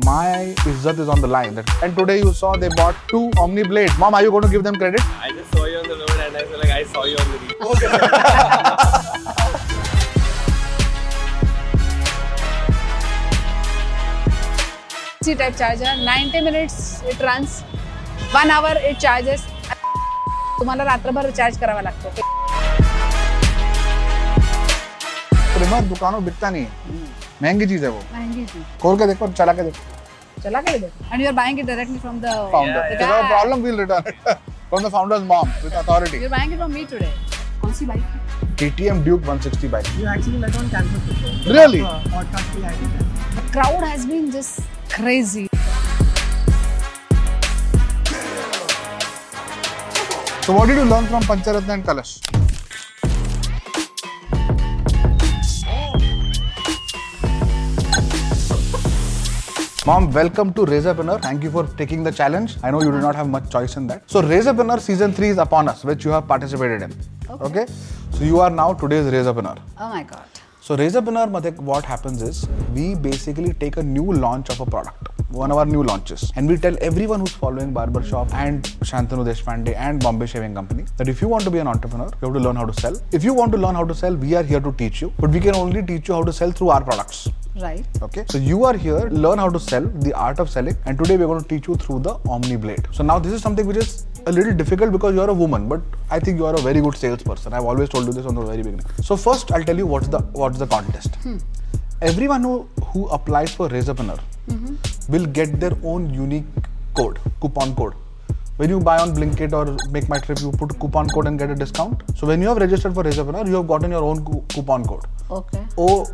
my izzat is on the line. And today you saw they bought 2 Omni blades. Mom, are you going to give them credit? I just saw you on the road and I feel like I saw you on the reel. Okay. C-type charger, 90 minutes it runs, 1 hour it charges. तुम्हाला रात्रभर charge करावा लागतो. Trimmer दुकानों में बिकता नहीं है, महंगी चीज है वो. महंगी चीज. खोल के देखो, चला के देखो. चला के देखो. And you are buying it directly from the Founder. If you have a problem, we'll return it from the founder's mom with authority. You're buying it from me today. कौन सी bike? KTM Duke 160 bike. You actually met on campus before. Really? Podcast we had. The crowd has been just crazy. So what did you learn from Pancharatna and Kalash? Mom, welcome to Razorpreneur. Thank you for taking the challenge. I know you do not have much choice in that. So Razorpreneur season 3 is upon us, which you have participated in. Okay? So you are now today's Razorpreneur. Oh my god. So Razorpreneur, what happens is, we basically take a new launch of a product, one of our new launches, and we tell everyone who's following Barbershop and Shantanu Deshpande and Bombay Shaving Company that if you want to be an entrepreneur, you have to learn how to sell. If you want to learn how to sell, we are here to teach you, but we can only teach you how to sell through our products. Right. Okay, so you are here, learn how to sell, the art of selling, and today we're going to teach you through the Omni Blade. So now this is something which is a little difficult because you're a woman, but I think you are a very good salesperson. I've always told you this from the very beginning. So first, I'll tell you what's the contest. Everyone who applies for Razorpreneur will get their own unique code, coupon code. When you buy on Blinkit or Make My Trip, you put a coupon code and get a discount. So when you have registered for Razorpreneur, you have gotten your own coupon code. Okay.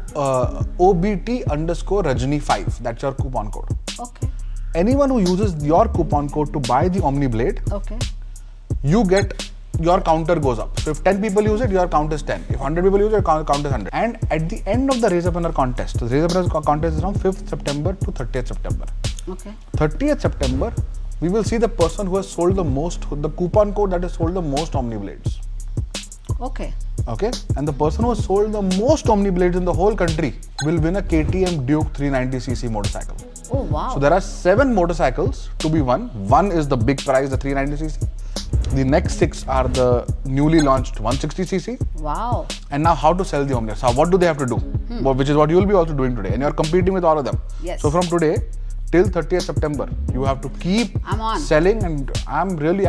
OBT_Rajni5. That's your coupon code. Okay. Anyone who uses your coupon code to buy the Omni Blade, Okay. your counter goes up. So if 10 people use it, your count is 10. If 100 people use it, your count is 100. And at the end of the Razorpreneur contest, the Razorpreneur contest is from 5th September to 30th September. Okay. 30th September, we will see the person who has sold the most, the coupon code that has sold the most Omni Blades. Okay. Okay, and the person who has sold the most Omni Blades in the whole country will win a KTM Duke 390cc motorcycle. Oh wow. So there are 7 motorcycles to be won. One is the big prize, the 390cc. The next 6 are the newly launched 160cc. Wow. And now how to sell the Omni. So what do they have to do? Well, which is what you will be also doing today. And you are competing with all of them. Yes. So from today till 30th September, you have to keep selling, and I'm really,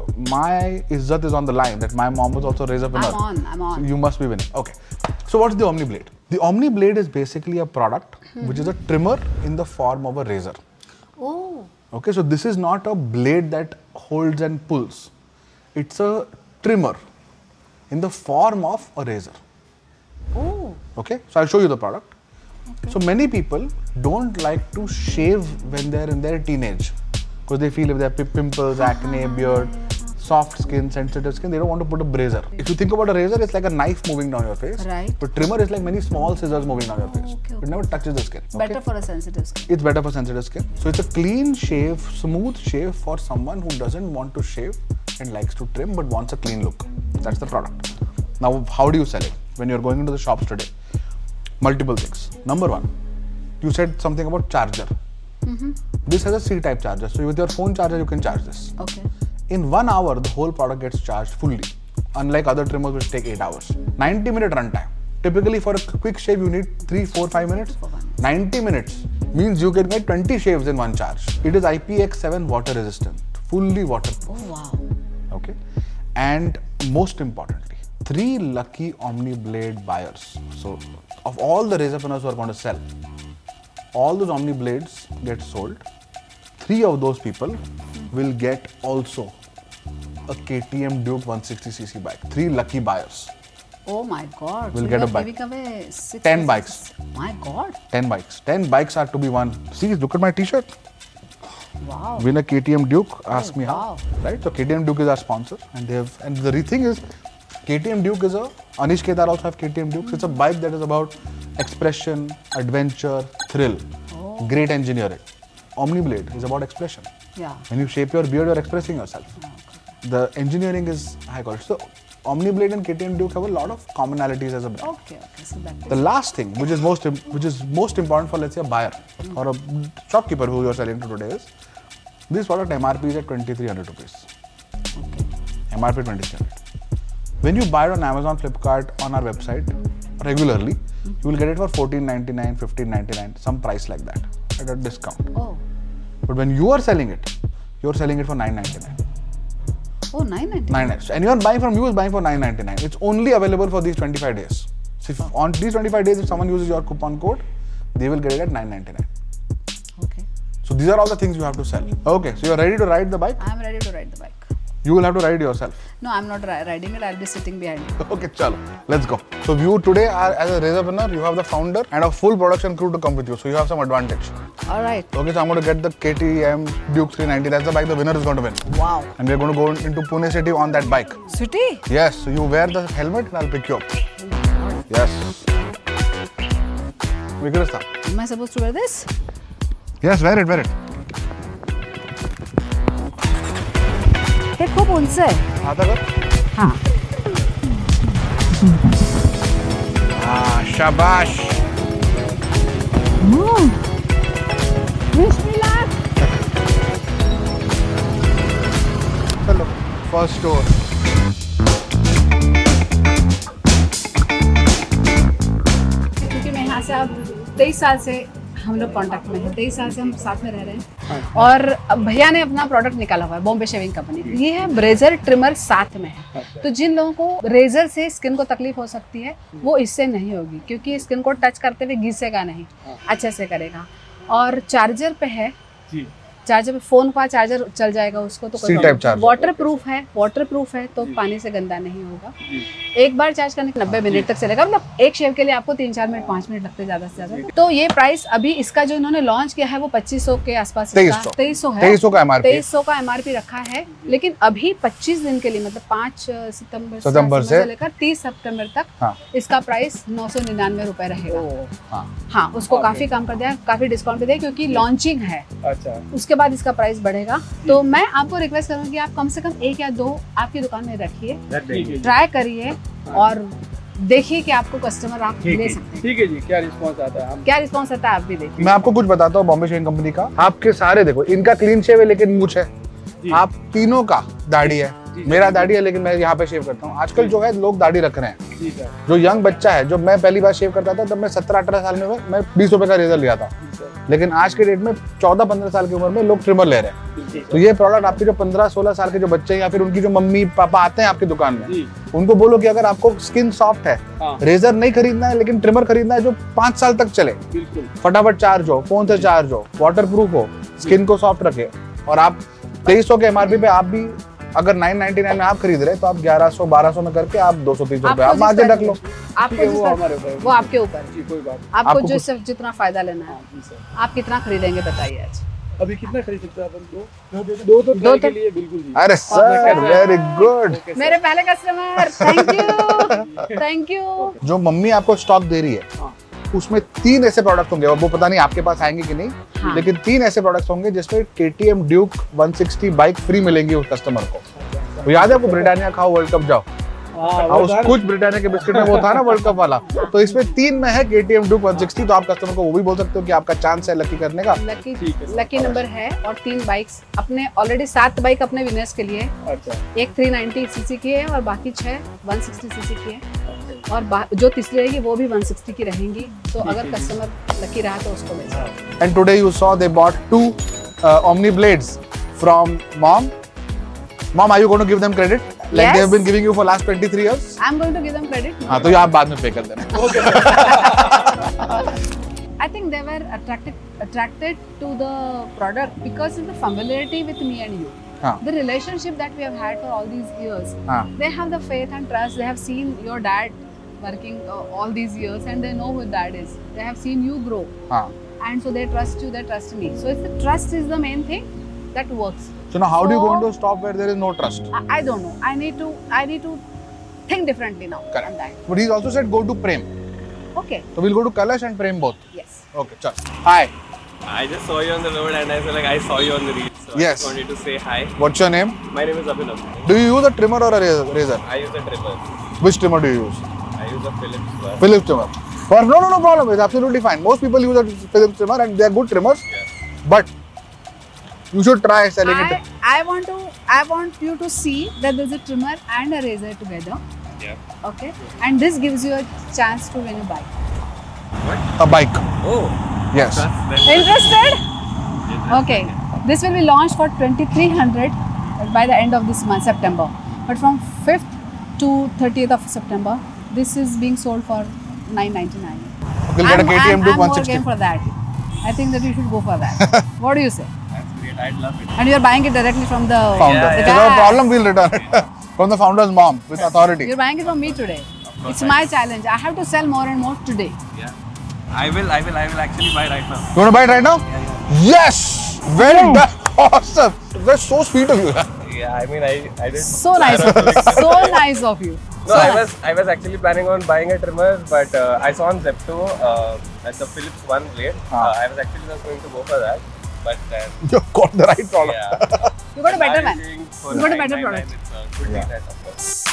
my izzat is on the line that my mom was also Razorpreneur. I'm on. So you must be winning. Okay. So what's the Omni Blade? The Omni Blade is basically a product which is a trimmer in the form of a razor. Oh. Okay, so this is not a blade that holds and pulls. It's a trimmer in the form of a razor. Oh. Okay, so I'll show you the product. Okay. So many people don't like to shave when they're in their teenage because they feel if they have pimples, acne, beard, soft skin, sensitive skin, they don't want to put a brazier. If you think about a razor, it's like a knife moving down your face. Right. But trimmer is like many small scissors moving down your face. Okay. It never touches the skin. Better for a sensitive skin. It's better for sensitive skin. So it's a clean shave, smooth shave for someone who doesn't want to shave and likes to trim but wants a clean look. That's the product. Now, how do you sell it? When you're going into the shops today, multiple things. Number 1, you said something about charger. This has a C-type charger. So with your phone charger, you can charge this. Okay. In 1 hour, the whole product gets charged fully. Unlike other trimmers which take 8 hours. 90-minute runtime. Typically for a quick shave, you need 3, 4, 5 minutes. 90 minutes means you can get 20 shaves in one charge. It is IPX7 water resistant. Fully waterproof. Oh wow. Okay. And most importantly, 3 lucky Omni Blade buyers. So of all the Razorpreneurs who are going to sell, all those Omni Blades get sold. 3 of those people will get also a KTM Duke 160cc bike. 3 lucky buyers. Oh my god. We'll So get you a are bike. giving away 6 10 bikes. My god. 10 bikes. 10 bikes are to be won. See, look at my t-shirt. Wow. Win a KTM Duke. Ask me how. wow. Right? So KTM Duke is our sponsor, and the thing is, KTM Duke is Anish Kedar also have KTM Dukes. It's a bike that is about expression, adventure, thrill, great engineering. Omni Blade is about expression. Yeah. When you shape your beard, you're expressing yourself. The engineering is high quality. So OmniBlade and KTM Duke have a lot of commonalities as a brand. Okay, so that The last thing, which is most important for, let's say, a buyer or a shopkeeper who you are selling to today is, this product MRP is at 2,300 rupees. Okay. MRP 2,300. When you buy it on Amazon, Flipkart, on our website regularly, you will get it for 14.99, 15.99, some price like that at a discount. Oh, But when you are selling it, you are selling it for 9.99. oh, 9.99. 9x. And you are buying from you is buying for 9.99. It's only available for these 25 days. So if on these 25 days, if someone uses your coupon code, they will get it at 9.99. Okay. So these are all the things you have to sell. Okay, so you are ready to ride the bike? I'm ready to ride the bike. You will have to ride yourself. No, I'm not riding it. I'll be sitting behind it. Okay, chalo. Let's go. So you today are as a Razorpreneur, you have the founder and a full production crew to come with you. So you have some advantage. All right. Okay, so I'm going to get the KTM Duke 390. That's the bike the winner is going to win. Wow. And we're going to go into Pune City on that bike. City? Yes, so you wear the helmet and I'll pick you up. Yes. Vikrista. Am I supposed to wear this? Yes, wear it, wear it. हे खूप उंच आहे. आता कर. हाँ. शाबाश. Wish me luck. चलो, first door. क्योंकि मैं यहाँ से अब 23 साल से हम लोग कांटेक्ट में हैं, 23 साल से हम साथ में रह रहे हैं और भैया ने अपना प्रोडक्ट निकाला हुआ है, बॉम्बे शेविंग कंपनी। ये है ब्रेजर ट्रिमर साथ में है। तो जिन लोगों को रेजर से स्किन को तकलीफ हो सकती है वो इससे नहीं होगी, क्योंकि स्किन को टच करते हुए घिसेगा नहीं, अच्छे से करेगा। और चार्जर पे है, चार्जर पे फोन का चार्जर चल जाएगा उसको, तो कोई वाटर प्रूफ है तो पानी से गंदा नहीं होगा। एक बार चार्ज करने के 90 मिनट तक चलेगा, मतलब एक शेव के लिए आपको 3-4 मिनट 5 मिनट लगते ज्यादा से ज्यादा। तो ये प्राइस अभी इसका जो इन्होंने लॉन्च किया है वो 2500 के आसपास, 2300 है, 2300 का MRP रखा है। लेकिन अभी 25 दिन के लिए, मतलब 5 सितंबर से लेकर 30 सितंबर तक इसका प्राइस 999 रुपए रहेगा। हाँ, उसको काफी कम कर दिया, काफी डिस्काउंट कर दिया, क्योंकि लॉन्चिंग है। अच्छा, उसके बाद इसका प्राइस बढ़ेगा। तो मैं आपको रिक्वेस्ट करूंगी आप कम से कम 1 या 2 आपकी दुकान में रखिए, ट्राई करिए और देखिए कि आपको कस्टमर आप ले सकते हैं। ठीक है जी, क्या रिस्पांस आता है आप भी देखिए। मैं आपको कुछ बताता हूँ बॉम्बे शेविंग कंपनी का। आपके सारे देखो, इनका क्लीन शेव है लेकिन मूंछ है, आप तीनों का दाढ़ी है, मेरा दाढ़ी है लेकिन मैं यहाँ पे शेव करता हूँ। आजकल जो है लोग दाढ़ी रख रहे हैं, जो यंग बच्चा है, जो मैं पहली बार शेव करता था तब मैं 17-18 साल में मैं 20 रुपए का रेजर लिया था, लेकिन आज के डेट में 14-15 साल की उम्र में लोग ट्रिमर ले रहे हैं। तो ये प्रोडक्ट आपके जो 15-16 साल के जो बच्चे हैं या फिर उनकी जो मम्मी पापा आते हैं आपकी दुकान में, उनको बोलो कि अगर आपको स्किन सॉफ्ट है, रेजर नहीं खरीदना है लेकिन ट्रिमर खरीदना है जो 5 साल तक चले, फटाफट चार्ज हो, फोन से चार्ज हो, वाटर प्रूफ हो, स्किन को सॉफ्ट रखे, और आप 2300 के MRP पे आप भी अगर 999 में आप खरीद रहे तो आप 1100-1200 में करके आप 230 रुपए आप मार्जिन रख लो। वो आपके ऊपर, आपको जितना फायदा लेना है। आप कितना खरीदेंगे बताइए आज? अभी कितना खरीद सकते हैं अपन? दो तो के लिए बिल्कुल जी। अरे सर, वेरी गुड, मेरे पहले कस्टमर, थैंक यू। जो मम्मी आपको स्टॉक दे रही है उसमें 3 ऐसे प्रोडक्ट होंगे, वो पता नहीं आपके पास आएंगे कि नहीं, लेकिन 3 ऐसे प्रोडक्ट्स होंगे जिसमें KTM Duke 160 बाइक फ्री मिलेंगी उस कस्टमर को। वो याद है आपको, ब्रिटानिया खाओ वर्ल्ड कप जाओ, कुछ ब्रिटानिया के बिस्किट में वो था ना वर्ल्ड कप वाला, तो इसमें 3 में है KTM Duke 160। तो आप कस्टमर को वो भी बोल सकते हो कि आपका चांस है लकी करने का, लकी नंबर है। और 3 बाइक्स अपने ऑलरेडी 7 बाइक अपने विनर्स के लिए, एक 390cc की है और बाकी 6 160cc की है, और जो तीसरी रहेगी वो भी 160 की रहेंगी। तो अगर कस्टमर लकी रहा तो उसको ले सकते। And today you saw they bought 2 OmniBlades from mom. Mom, are you going to give them credit? Like Yes. they have been giving you for last 23 years? I'm going to give them credit. हाँ, तो ये आप बाद में पे कर देना। I think they were attracted to the product because of the familiarity with me and you. The relationship that we have had for all these years. They have the faith and trust. They have seen your dad working all these years and they know who dad is. They have seen you grow. And so they trust you, they trust me. So it's the trust is the main thing that works. So now how do you going to stop where there is no trust? I don't know. I need to think differently now. Correct. On that. But he's also said go to Prem. Okay. So we'll go to Kalash and Prem both. Yes. Okay, chal. Hi. I just saw you on the road and I feel like I saw you on the reel. So I Yes. just wanted to say hi. What's your name? My name is Abhinav. Do you use a trimmer or a razor? I use a trimmer. Which trimmer do you use? I use a Philips one. Philips trimmer. No problem. It's absolutely fine. Most people use a Philips trimmer and they are good trimmers. Yeah. But you should try selling it. I want you to see that there's a trimmer and a razor together. Yeah. Okay, and this gives you a chance to win a bike. A bike. Oh. Yes. That's Interested? Okay, this will be launched for 2,300 by the end of this month, September. But from 5th to 30th of September, this is being sold for $999. We'll get a KTM Duke I'm more 160. game for that. I think that you should go for that. What do you say? That's great. I'd love it. And you're buying it directly from the Founder. Yeah, If yeah. there's a problem, we'll return it. From the founder's mom with authority. You're buying it from me today. course, It's my challenge. I have to sell more and more today. Yeah. I will actually buy right now. You want to buy it right now? Yes! Very done. Awesome. That's so sweet of you. Yeah, I mean, I did. So nice of you. So nice of you. No, I was actually planning on buying a trimmer, but I saw on Zepto at the Philips One blade. I was actually just going to go for that, but then You got the right product. yeah. You got a better I'm one. seeing for You got a better 999, product. It's a good deal, of course.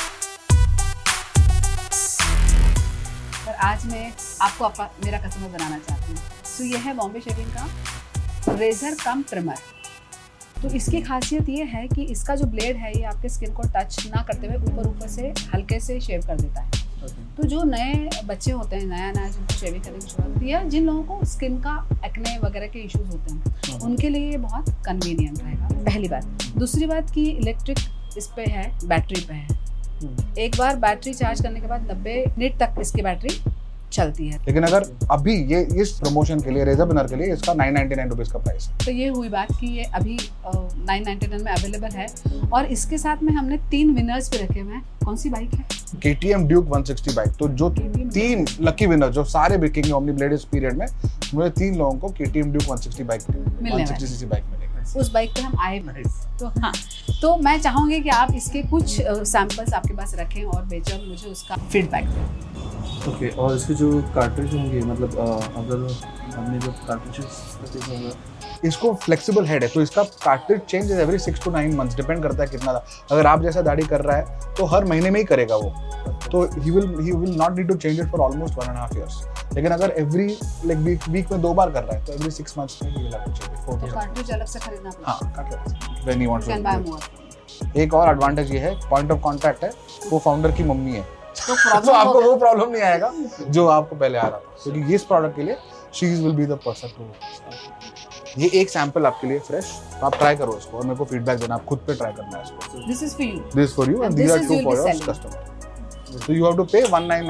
पर आज मैं आपको मेरा customer बनाना चाहती हूँ. तो ये है बॉम्बे शेविंग का रेजर कम ट्रिमर. तो इसकी खासियत ये है कि इसका जो ब्लेड है ये आपके स्किन को टच ना करते हुए ऊपर से हल्के से शेव कर देता है. तो जो नए बच्चे होते हैं नया जिनको शेविंग करने की शुरुआत होती है, जिन लोगों को स्किन का एक्ने वगैरह के इश्यूज होते हैं, उनके लिए ये बहुत कन्वीनियंट रहेगा. पहली बात. दूसरी बात कि इलेक्ट्रिक इस पे है, बैटरी पे है. एक बार बैटरी चार्ज करने के बाद 90 मिनट तक इसकी बैटरी चलती है. लेकिन अगर अभी ये इस प्रमोशन के लिए रेजर बिनर के लिए इसका 999 रुपीज का प्राइस है. तो ये हुई बात कि ये अभी 999 में अवेलेबल है और इसके साथ में हमने 3 विनर्स भी रखे हुए हैं. कौन सी बाइक है? KTM Duke 160 bike. तो जो 3 लकी विनर जो सारे बिकेंगे ओमनी ब्लेड इस पीरियड में, मुझे 3 लोगों को KTM Duke 160 bike 160cc bike मिलेगी. उस बाइक पे हम आए भी. तो हाँ, तो मैं चाहूंगी कि आप इसके कुछ सैंपल्स आपके पास रखें और बेचें और मुझे उसका फीडबैक दें. ओके. और इसके जो कार्ट्रिज होंगे, मतलब अगर हमने जो कार्ट्रिजेस होंगे, इसको फ्लेक्सिबल हेड है तो इसका cartridge change every 6 to 9 months, depend करता है कितना. अगर आप जैसा दाढ़ी कर रहा है तो हर महीने में ही करेगा वो, तो he will not need to change it for almost 1.5 years. लेकिन अगर एवरी वीक में 2 बार कर रहा है तो एवरी 6 months में he will have to change it. तो कार्ट्रिज अलग से खरीदना पड़ेगा. हां, cartridge when you want can buy too. More. एक और एडवांटेज ये है, पॉइंट ऑफ कांटेक्ट है, वो फाउंडर की मम्मी है. तो तो आपको वो प्रॉब्लम नहीं आएगा जो आपको पहले आ रहा था, क्योंकि इस प्रोडक्ट के लिए she will be the person to. ये एक सैंपल आपके लिए फ्रेश, तो आप ट्राई करो इसको और मेरे को फीडबैक देना. आप खुद पे ट्राई करना है इसको. This is for you. This for you and And these this are is to you'll for be your selling. Customer. So you have to pay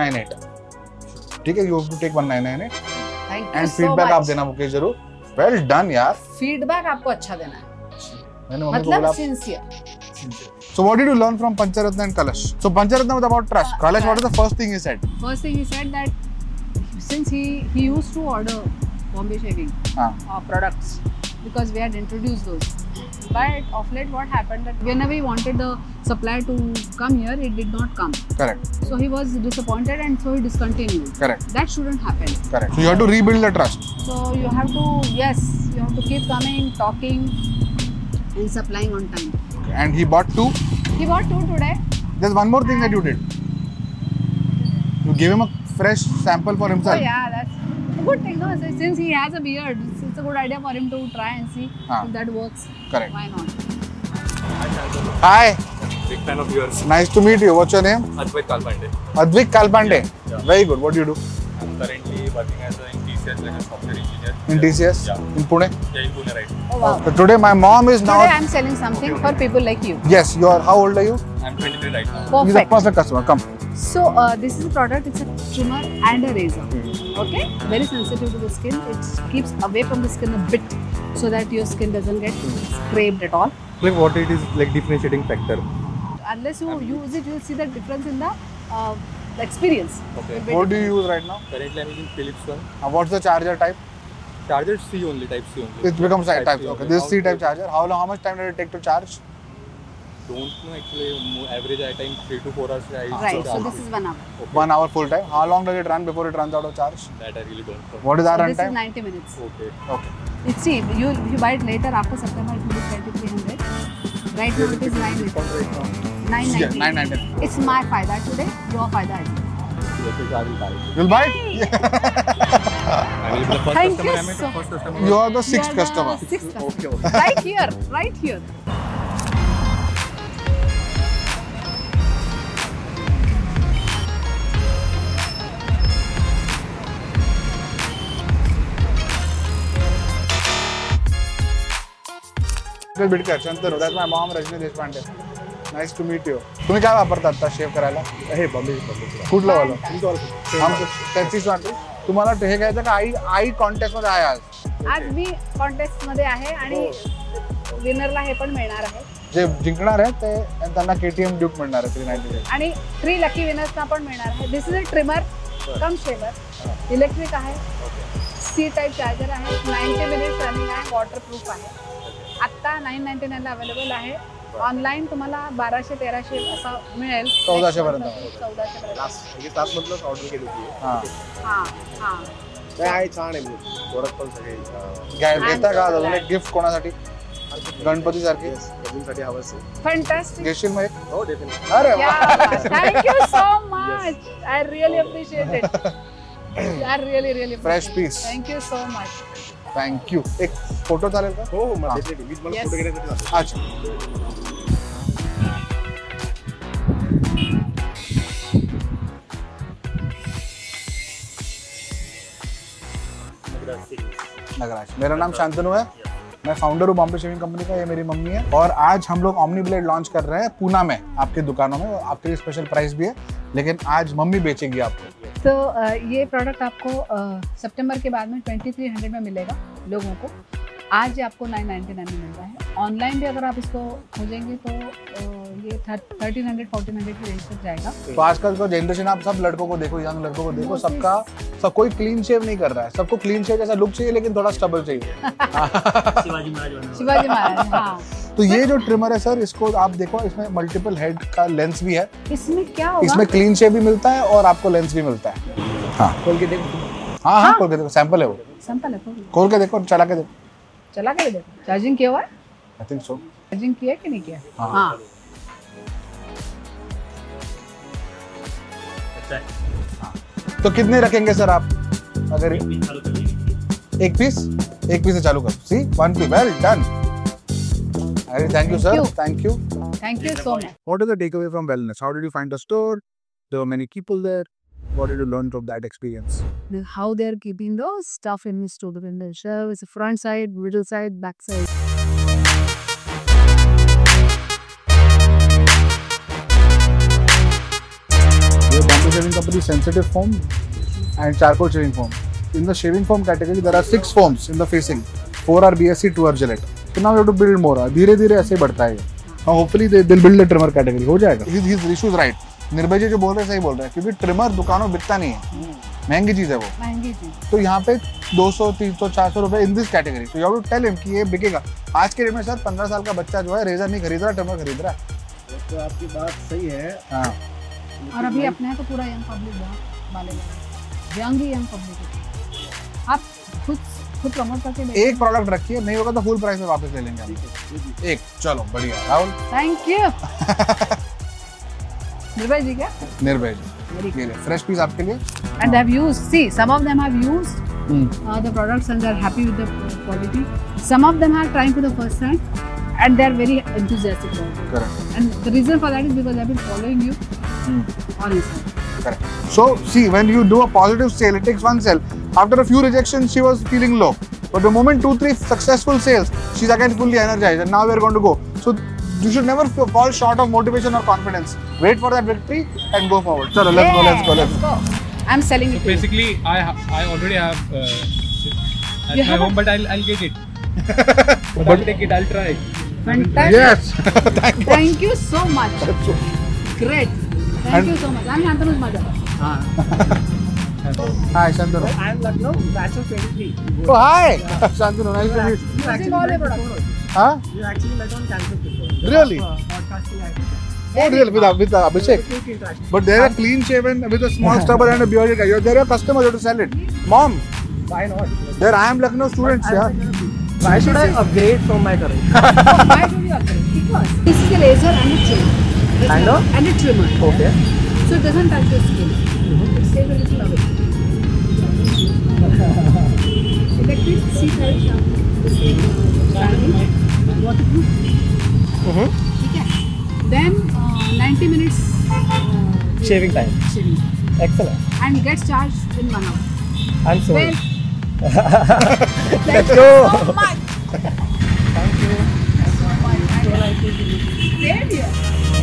1998. ठीक है, you have to take 1998 thank you and so feedback आप मच. देना मुझे जरूर. Well done यार. Feedback आपको अच्छा देना है, मैंने मम्मी को बोला. मतलब sincere. So what did you learn from Pancharatna and Kalash? So Pancharatna was about trust. Kalash, what is the first thing he said? First thing he said that since he used to order Bombay shaving products because we had introduced those, but of late what happened that whenever he wanted the supplier to come here, it did not come. Correct. So he was disappointed and so he discontinued. Correct. That shouldn't happen. Correct. So you have to rebuild the trust. So you have to, yes, you have to keep coming, talking and supplying on time. And he bought 2. He bought 2 today. There's one more thing that you did. You gave him a fresh sample for Oh himself. yeah, that's a good thing. No, since he has a beard, it's a good idea for him to try and see if that works. Correct. Why not? Hi. Big fan of yours. Nice to meet you. What's your name? Advait Kalpande. Advik Kalpande. Yeah. Very good. What do you do? I'm currently working as in TCS, like a software engineer. In TCS? Yeah. In Pune? Yeah, in Pune, right. Oh wow. So today my mom is now. Today I'm selling something for people like you. Yes, you are. How old are you? I'm 23 right now. He's a Perfect. personal customer. Come. So this is a product. It's a trimmer and a razor. Okay. Very sensitive to the skin. It keeps away from the skin a bit so that your skin doesn't get scraped at all. Like what it is, like differentiating factor. Unless you use it, you'll see the difference in the experience. Okay. What do you use right now? Currently, I'm using Philips One. What's the charger type? Charger C only, Type C only. It becomes type. C Okay. only. This is How C-type it- charger. How much time did it take to charge? Don't know actually. Average I time 3 to 4 hours. I use Right. to So charge this it. is 1 hour. Okay. 1 hour full time. How long does it run before it runs out of charge? That I really don't know. What is our So run this is time? 90 minutes. Okay. Okay. See, you buy it later after September. It will be 2300. Right now it is 990. 990. It's my फायदा today. Your फायदा है. You'll buy it? Thank you so. You are the sixth customer. Sixth customer. Right here. Right here. बिटकर Shantanu, that's my mom Rajni Deshpande. Nice to meet you. तुम्ही काय वापरता आता शेव करायला? हे बॉम्बे कुठलं वाला? त्याचीच वाटते. तुम्हाला हे घ्यायचं का आई कॉन्टेस्ट मध्ये आहे आज मी कॉन्टेस्ट मध्ये आहे आणि विनरला हे पण मिळणार आहे. जे जिंकणार आहे ते त्यांना KTM ड्यूक मिळणार आहे 390. आणि 3 लकी विनर्सना पण मिळणार आहे. This is a trimmer cum shaver, electric आहे, C टाइप चार्जर आहे, 90 मिनिट्स रनिंग आहे, वॉटरप्रूफ आहे. आत्ता 999 ला अवेलेबल आहे. ऑनलाईन तुम्हाला 1200-1300 असं मिळेल. 1400 पर्यंत. 1400 पर्यंत. लास्ट मधलंच ऑर्डर केली होती. हां. नाही आहे, छान आहे. प्रोडक्ट पण सगळे घेता का अजून एक गिफ्ट कोणासाठी? गणपती सारखे साठी हवं असेल. फॅन्टास्टिक. घेशील मग एक? हो डेफिनेटली. अरे वा. Thank you so much. I really appreciate it. I really fresh piece. Thank you so much. Thank you. एक फोटो चालेल का? हो मग डेफिनेटली. मी तुम्हाला फोटो घेण्यासाठी जातो. अच्छा. नगराज. मेरा नाम शांतनु है. मैं फाउंडर हूँ बॉम्बे शेविंग कंपनी का. ये मेरी मम्मी है. और आज हम लोग ओमनी ब्लेड लॉन्च कर रहे हैं पूना में आपकी दुकानों में. आपके लिए स्पेशल प्राइस भी है, लेकिन आज मम्मी बेचेगी आपको. तो ये प्रोडक्ट आपको सितंबर के बाद में 2300 में मिलेगा लोगों को. आज ये आपको 999 में मिल रहा है. ऑनलाइन भी अगर आप इसको खोजेंगे तो ये 1300-1400 की रेंज तक जाएगा. तो आजकल का जनरेशन, आप सब लड़कों को देखो, यंग लड़कों को देखो, सब कोई क्लीन शेव नहीं कर रहा है. सबको क्लीन शेव जैसा लुक चाहिए, लेकिन थोड़ा स्टबल चाहिए. शिवाजी महाराज. हाँ. तो ये जो ट्रिमर है सर, इसको आप देखो, इसमें मल्टीपल हेड का लेंस भी है. इसमें क्या होगा? इसमें क्लीन शेव भी मिलता है और आपको लेंस भी मिलता है. हाँ खोल के देखो. हाँ खोल के देखो. सैंपल है वो. सैंपल है. खोल के देखो, चला के देखो. चला के देखो. चार्जिंग किया हुआ है? I think so. चार्जिंग किया कि नहीं किया? हाँ. तो कितने रखेंगे सर आप? अगर एक पीस से चालू करो. See 1 piece. Well done. अरे thank you sir. Thank you so much. What is the takeaway from wellness? How did you find the store? There were many people there. What did you learn from that experience? How they are keeping the stuff in the store, in the shelves, front side, middle side, back side. We have Bombay Shaving Company sensitive foam and charcoal shaving foam. In the shaving foam category, there are 6 foams in the facing. 4 are BSC, 2 are Gillette. So now we have to build more. धीरे-धीरे ऐसे ही बढ़ता है. Hopefully they'll build the trimmer category. हो जाएगा. His issue is right. निर्भय जी जो बोल रहे हैं सही बोल रहे हैं, क्योंकि ट्रिमर दुकानों में बिकता नहीं है. महंगी चीज है वो. महंगी चीज. तो यहाँ पे 200, 300, 400 रुपए इन दिस कैटेगरी. तो you have to tell him कि ये बिकेगा. आज के डेट में सर 15 साल का बच्चा जो है रेजर नहीं खरीद रहा, ट्रिमर खरीद रहा है. तो आपकी बात सही है. हाँ. और अभी अपने यहाँ तो पूरा यंग पब्लिक बहुत वाले लोग, यंग पब्लिक. आप खुद प्रमोट करके एक प्रोडक्ट रखिए, नहीं होगा तो फुल प्राइस में वापस ले लेंगे हम. एक. चलो बढ़िया. राहुल. Thank you. निर्भय जी क्या? निर्भय जी. फ्रेश पीस आपके लिए. And they have used. See, some of them have used the products and they are happy with the quality. Some of them are trying for the first time and they are very enthusiastic about it. Correct. And the reason for that is because they have been following you on Instagram. Correct. So see, when you do a positive sale, it takes one sale. After a few rejections, she was feeling low. But the moment 2-3 successful sales, she's again fully energized, and now we are going to go. So you should never fall short of motivation or confidence. Wait for that victory and go forward. Chalo, let's go. I'm selling it. Basically, I already have at You my have home, but I'll get it. But I'll take it. I'll try. Fantastic. Yes. Thank you so much. Great. Thank you so much. I'm Shantanu's mother. Hi, Shantanu. I am Lucknow, batch of 23. Oh, hi. Shantanu, nice to meet you. You actually all your met products. before. Huh? You actually met on campus before. Really? Podcasting, I think. Oh, really? With Abhishek. Quick interaction. But they're a clean shaven with a small stubble and a bearded guy. They're a customer. You have to sell it. Mom, Why not? there I am Lucknow students. I'm Yeah. like, Why should I upgrade from my current? Why do you upgrade? Because this is a razor and a trimmer. And a? And a trimmer. Okay. So it doesn't touch your skin. It stays a little away. Electric seat type shampoo. The same styling. Waterproof. Okay. Then 90 minutes Shaving time. shaving. Excellent. And it gets charged in 1 hour. I'm sold. Well, Let's go. so much. Thank you. So much. Same here.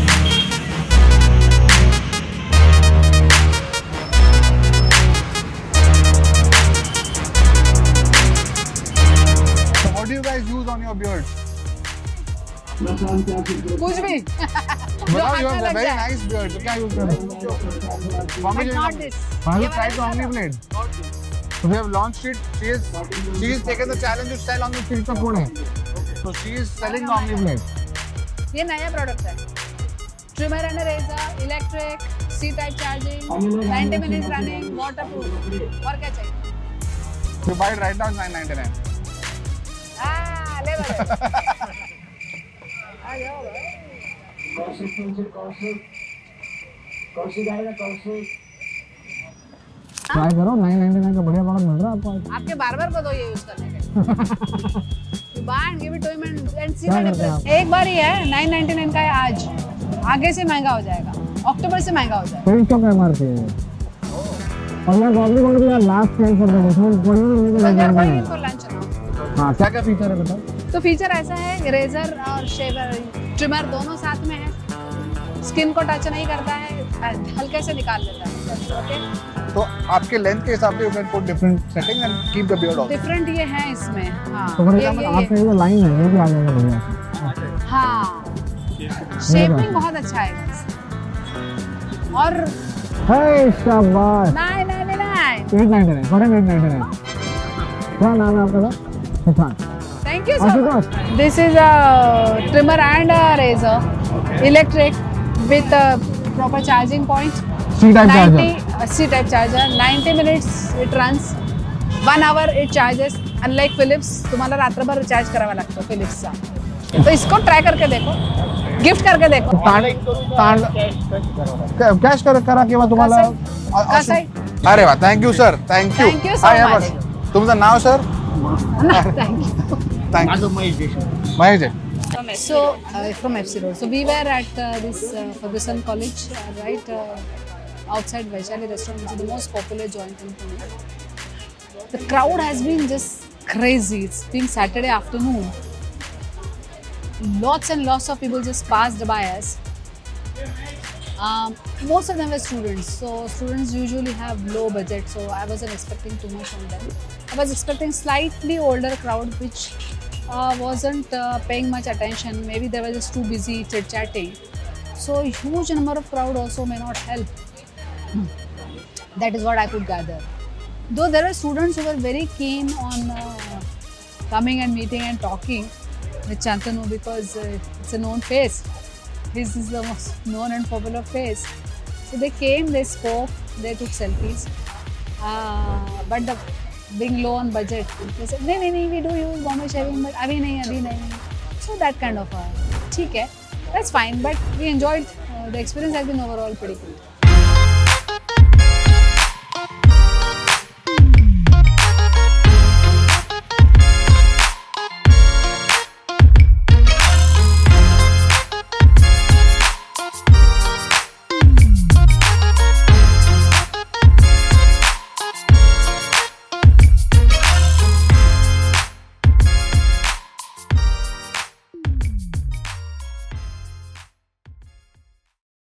So what do you guys use on your beards? कुछ भी. Wow, you have a very nice beard. So क्या use करते हो? But not this. Have you ये tried the वाला OmniBlade? So we have launched it. She is taken the challenge to sell on the streets of Pune. So she is selling the OmniBlade. ये नया product है. Trimmer and a razor, electric, C-type charging, 90 minutes running, waterproof. और क्या चाहिए? You buy it right now, it's $9.99. हाँ, ले लो. आ जाओ भाई. Try करो, $9.99 का बढ़िया प्रोडक्ट मिल रहा है आपको. आपके बार्बर को दो ये यूज करने के. You buy and give it to him and see the difference. एक बार ही है, 9.99 का है आज. आगे से महंगा हो जाएगा. अक्टूबर से महंगा हो जाएगा. फिर इसको क्या मारते हैं? और मैं गॉगली को भी लास्ट टाइम कर दूंगा. उसमें कोई नहीं इनको लंच ना. हाँ, क्या क्या फीचर है बताओ? तो फीचर ऐसा है, रेजर और शेवर, ट्रिमर दोनों साथ में है. स्किन को टच नहीं करता है, हल्के से निकाल लेता है. ओके. तो आपके लेंथ के हिसाब से you can put different setting and keep the beard also. Different ये है इसमें. हाँ. तो मेरे ख्याल में आपका ये लाइन है, ये भी आ जाएगा बढ़िया. हाँ. शेपिंग बहुत अच्छा है. और हे शाबाश. 9.99. 8.99. करें 8.99. क्या नाम है आपका? Sushant. Thank you so much. This is a trimmer and a razor, electric with a proper charging point. C-type charger. C-type charger. 90 minutes it runs. 1 hour it charges. Unlike Philips, तुम्हाला रात्रभर चार्ज करावा लागतो Philipsचा. तो इसको ट्राई करके देखो, gift करके देखो. कॅश करा किंवा तुम्हाला कसं आहे? अरे वा, thank you sir. Thank you. Thank you so much. तुमचं नाव सर? Thank you. थँक्यू. महेश आहे. So from FC Road. So we were at this Ferguson College, right outside Vaishali restaurant, which is the most popular joint in Pune. The crowd has been just crazy. It's being Saturday afternoon. Lots and lots of people just passed by us. Most of them were students. So students usually have low budget. So I wasn't expecting too much from them. I was expecting slightly older crowd, which wasn't paying much attention. Maybe they were just too busy chit-chatting. So a huge number of crowd also may not help. That is what I could gather. Though there are students who were very keen on coming and meeting and talking with Shantanu because it's a known face. His is the most known and popular face. So they came, they spoke, they took selfies. But being low on budget, they said, no, we do use Bombay shaving, but abhi nahi. So that kind of, theek hai, that's fine. But we enjoyed, the experience has been overall pretty good.